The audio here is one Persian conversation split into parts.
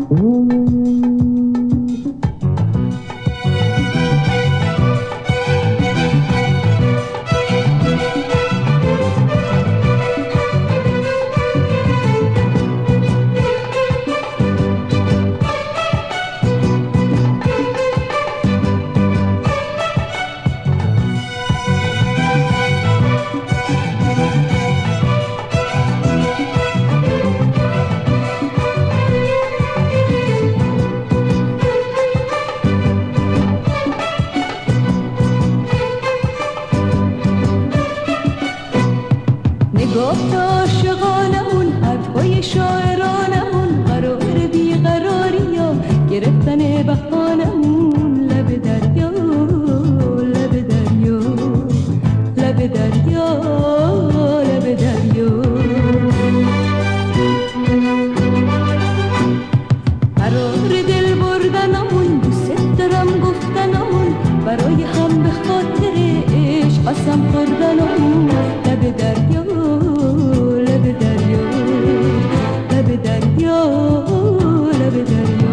گفت عاشقانمون حرفای شاعرانمون قرار بیقراری و گرفتن بهانمون لب دریا لب دریا لب دریا لب دریا قرار دل بردنمون دوست دارم گفتنمون برای هم به خاطر عشق قسم خوردنمون لب دریا لب دریا لب دریا لب دریا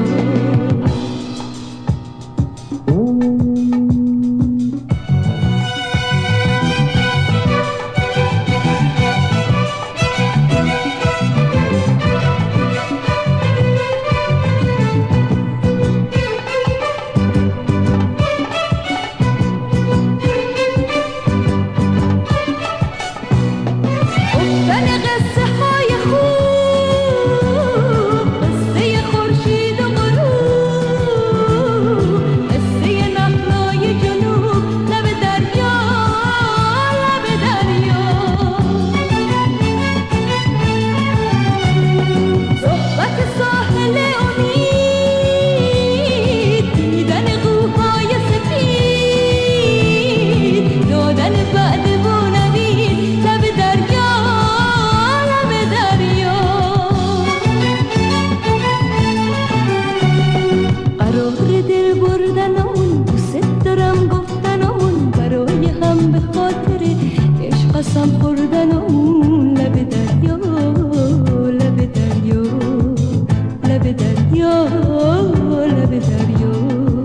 قسم خوردنمون لب دریا لب دریا لب دریا لب دریا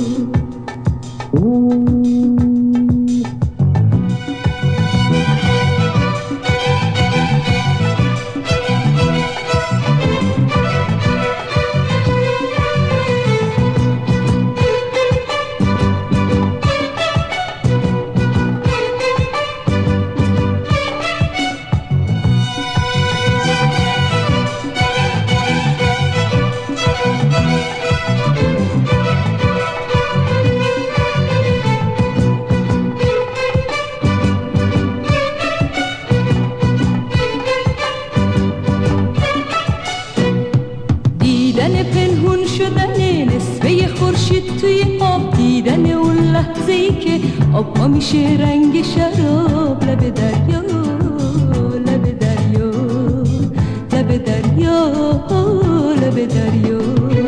دیدن پنهون شدن نصفه خورشید توی آب دیدن اون لحظه‌ای که آب ما میشه رنگ شراب لب دریا لب دریا لب دریا لب دریا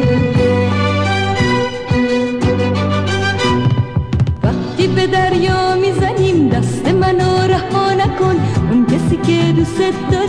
وقتی به دریا میزنیم دست منو رها نکن اون کسی که دوست